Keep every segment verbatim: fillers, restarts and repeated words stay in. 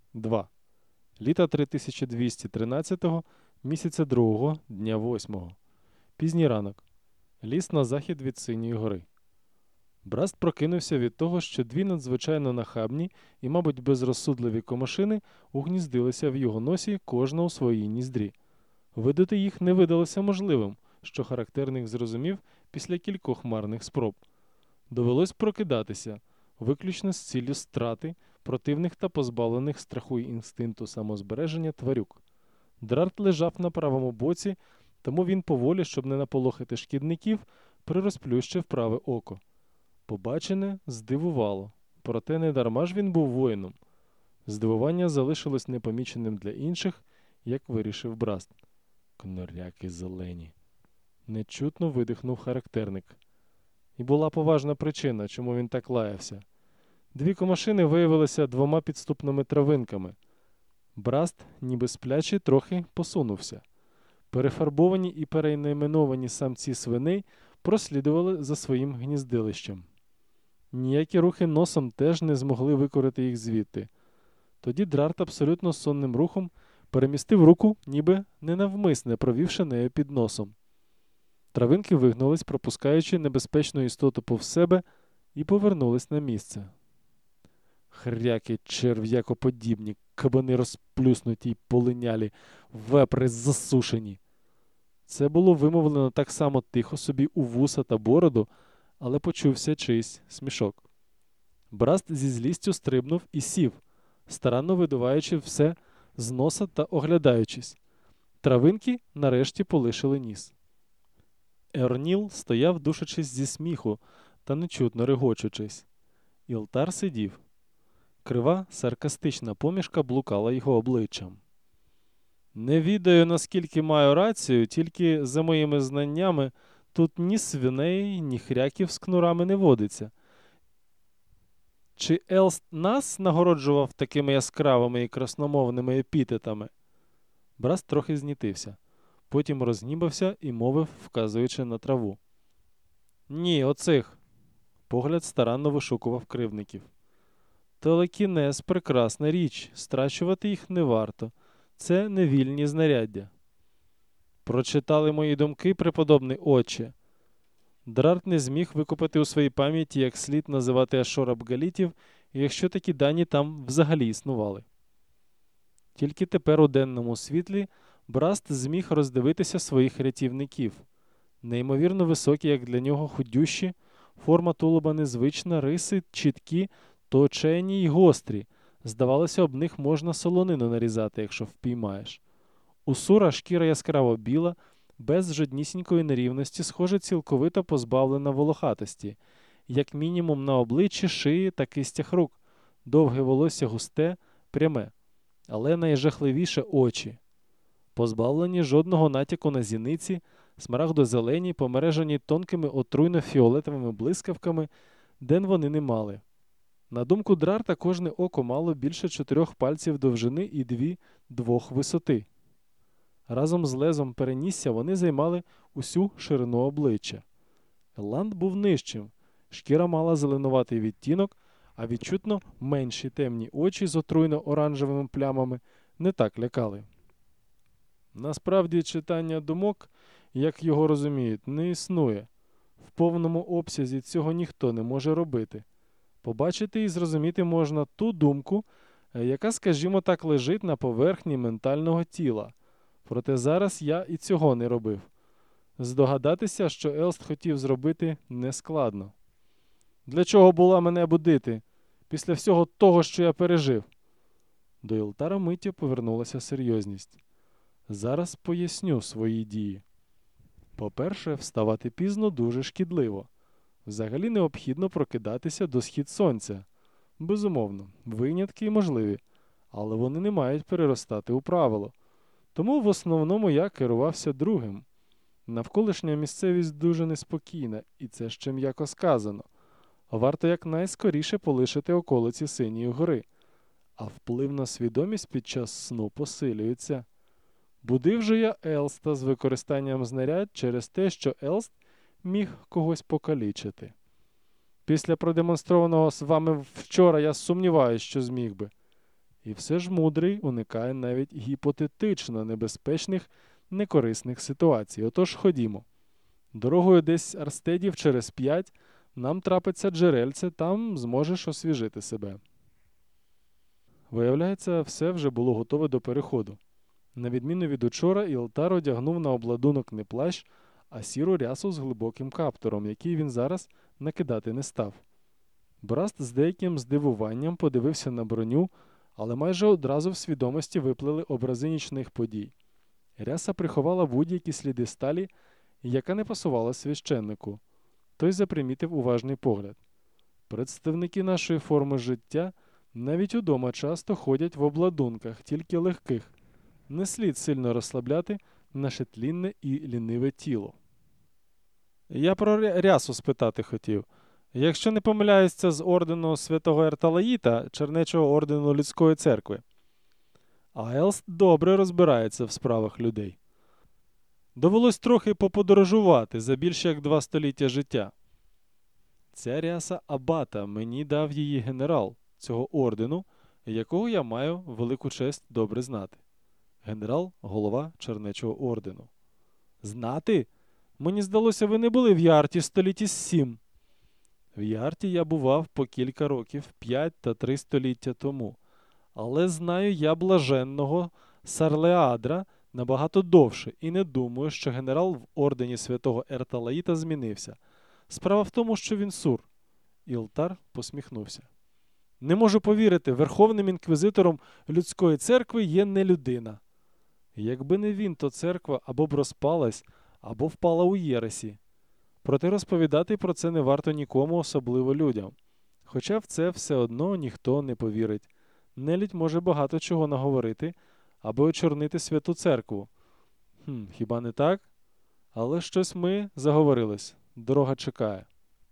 два. Літа три тисячі двісті тринадцятого, місяця другого, дня восьмого. Пізній ранок. Ліс на захід від Синьої гори. Браст прокинувся від того, що дві надзвичайно нахабні і, мабуть, безрозсудливі комашини угніздилися в його носі, кожна у своїй ніздрі. Видати їх не видалося можливим, що характерник зрозумів після кількох марних спроб. Довелось прокидатися, виключно з ціллю страти противних та позбавлених страху й інстинкту самозбереження тварюк. Драрт лежав на правому боці, тому він поволі, щоб не наполохати шкідників, прирозплющив праве око. Побачене здивувало, проте не дарма ж він був воїном. Здивування залишилось непоміченим для інших, як вирішив Браст. Коноряки зелені. Нечутно видихнув характерник. І була поважна причина, чому він так лаявся. Дві комашини виявилися двома підступними травинками. Браст, ніби сплячий, трохи посунувся. Перефарбовані і перейменовані самці свиней прослідували за своїм гніздилищем. Ніякі рухи носом теж не змогли викорити їх звідти. Тоді Драрт абсолютно сонним рухом перемістив руку, ніби ненавмисне, провівши нею під носом. Травинки вигнулись, пропускаючи небезпечну істоту повз себе, і повернулись на місце. Хряки черв'якоподібні, кабани розплюснуті й полинялі, вепри засушені. Це було вимовлено так само тихо собі у вуса та бороду, але почувся чийсь смішок. Браст зі злістю стрибнув і сів, старанно видуваючи все з носа та оглядаючись. Травинки нарешті полишили ніс. Ерніл стояв, душачись зі сміху та нечутно регочучись. Ілтар сидів. Крива, саркастична помішка блукала його обличчям. «Не відаю, наскільки маю рацію, тільки за моїми знаннями тут ні свиней, ні хряків з кнурами не водиться. Чи Елст нас нагороджував такими яскравими і красномовними епітетами?» Браст трохи знітився. Потім розгнібався і мовив, вказуючи на траву. «Ні, оцих!» Погляд старанно вишукував кривдників. «Телекінез – прекрасна річ, страчувати їх не варто. Це невільні знаряддя». «Прочитали мої думки, преподобний отче?» Драрт не зміг викопати у своїй пам'яті як слід називати ашораб-галітів, якщо такі дані там взагалі існували. Тільки тепер у денному світлі Браст зміг роздивитися своїх рятівників. Неймовірно високі, як для нього худющі, форма тулуба незвична, риси чіткі, точені й гострі. Здавалося, об них можна солонину нарізати, якщо впіймаєш. Усура шкіра яскраво біла, без жоднісінької нерівності, схоже, цілковито позбавлена волохатості. Як мінімум на обличчі, шиї та кистях рук. Довге волосся густе, пряме. Але найжахливіше очі. Позбавлені жодного натяку на зіниці, смарагдо-зелені, помережені тонкими отруйно-фіолетовими блискавками, ден вони не мали. На думку Драрта, кожне око мало більше чотирьох пальців довжини і дві двох висоти. Разом з лезом перенісся вони займали усю ширину обличчя. Елланд був нижчим, шкіра мала зеленуватий відтінок, а відчутно менші темні очі з отруйно-оранжевими плямами не так лякали. Насправді, читання думок, як його розуміють, не існує. В повному обсязі цього ніхто не може робити. Побачити і зрозуміти можна ту думку, яка, скажімо так, лежить на поверхні ментального тіла. Проте зараз я і цього не робив. Здогадатися, що Елст хотів зробити, нескладно. Для чого була мене будити? Після всього того, що я пережив? До Ілтара миттю повернулася серйозність. Зараз поясню свої дії. По-перше, вставати пізно дуже шкідливо. Взагалі необхідно прокидатися до схід сонця. Безумовно, винятки можливі, але вони не мають переростати у правило. Тому в основному я керувався другим. Навколишня місцевість дуже неспокійна, і це ще м'яко сказано. Варто якнайскоріше полишити околиці Синьої гори, а вплив на свідомість під час сну посилюється. Будив же я Елста з використанням знарядь через те, що Елст міг когось покалічити. Після продемонстрованого з вами вчора я сумніваюся, що зміг би. І все ж мудрий уникає навіть гіпотетично небезпечних, некорисних ситуацій. Отож ходімо. Дорогою десь арстедів через п'ять нам трапиться джерельце, там зможеш освіжити себе. Виявляється, все вже було готове до переходу. На відміну від учора, Ілтар одягнув на обладунок не плащ, а сіру рясу з глибоким каптуром, який він зараз накидати не став. Браст з деяким здивуванням подивився на броню, але майже одразу в свідомості виплили образи нічних подій. Ряса приховала будь-які сліди сталі, яка не пасувала священнику. Той запримітив уважний погляд. Представники нашої форми життя навіть удома часто ходять в обладунках, тільки легких. Не слід сильно розслабляти наше тлінне і ліниве тіло. Я про рясу спитати хотів. Якщо не помиляюсь, це з ордену святого Ерталаїта, чернечого ордену людської церкви. Айлс добре розбирається в справах людей. Довелось трохи поподорожувати за більше як два століття життя. Ця ряса абата, мені дав її генерал цього ордену, якого я маю велику честь добре знати. Генерал – голова чернечого ордену. Знати? Мені здалося, ви не були в Ярті столітті сім. В Ярті я бував по кілька років, п'ять та три століття тому. Але знаю я блаженного Сарлеадра набагато довше і не думаю, що генерал в ордені святого Ерталаїта змінився. Справа в тому, що він сур. Ілтар посміхнувся. Не можу повірити, верховним інквізитором людської церкви є не людина. Якби не він, то церква або б розпалась, або впала у єресі. Проте розповідати про це не варто нікому, особливо людям. Хоча в це все одно ніхто не повірить. Нелюдь може багато чого наговорити, аби очорнити святу церкву. Хм, хіба не так? Але щось ми заговорились. Дорога чекає.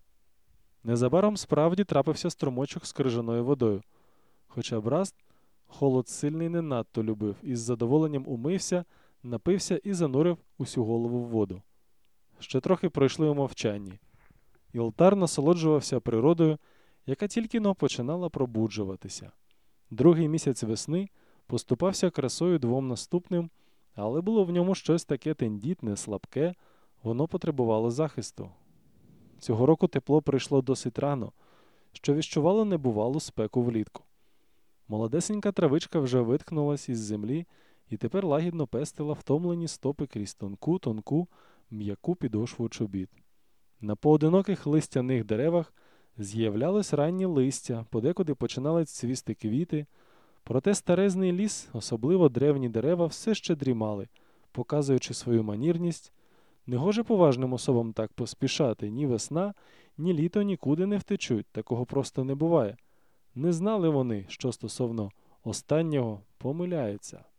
Незабаром справді трапився струмочок з крижаною водою. Хоча Браст холод сильний не надто любив, і з задоволенням умився, напився і занурив усю голову в воду. Ще трохи пройшли у мовчанні. Ілтар насолоджувався природою, яка тільки-но починала пробуджуватися. Другий місяць весни поступався красою двом наступним, але було в ньому щось таке тендітне, слабке, воно потребувало захисту. Цього року тепло прийшло досить рано, що віщувало небувалу спеку влітку. Молодесенька травичка вже виткнулась із землі і тепер лагідно пестила втомлені стопи крізь тонку, тонку, м'яку підошву чобіт. На поодиноких листяних деревах з'являлось ранні листя, подекуди починали цвісти квіти, проте старезний ліс, особливо древні дерева, все ще дрімали, показуючи свою манірність. Негоже поважним особам так поспішати, ні весна, ні літо нікуди не втечуть, такого просто не буває. Не знали вони, що стосовно останнього помиляються.